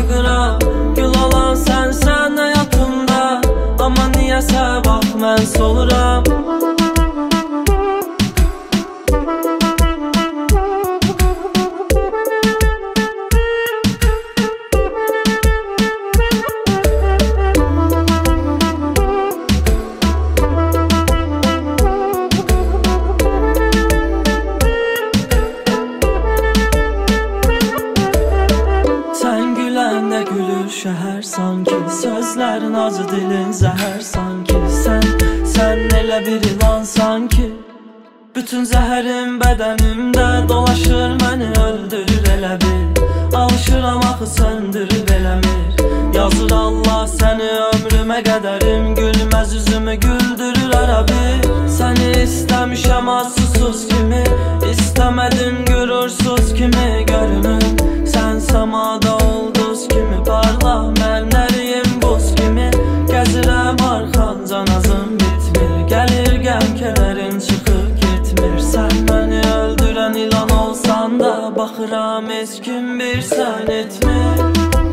qıra. Gül olan sənsən həyatımda, amma niyəsə bax mən soluram. Gülür şəhər sanki, sözlərin acı, dilin zəhər sanki. Sən elə bir ilan sanki. Bütün zəhərim bədənimdə dolaşır, məni öldürür elə bil. Alışıram axı söndürür eləmir. Yazır Allah səni ömrümə qədərim, gülməz üzümü güldürür ara bir. Səni istəmişəm az susuz kimi, istəmədim gurursuz kimi görünüm. Sən səmada ulduz kimi parla, mən əriyim buz kimi. Gəzirəm arxanca nazım bitmir, gəlir qəm kədərin çıxıb getmir. Sən məni öldürən ilan olsan da, baxıram heç kim bir sən etmir.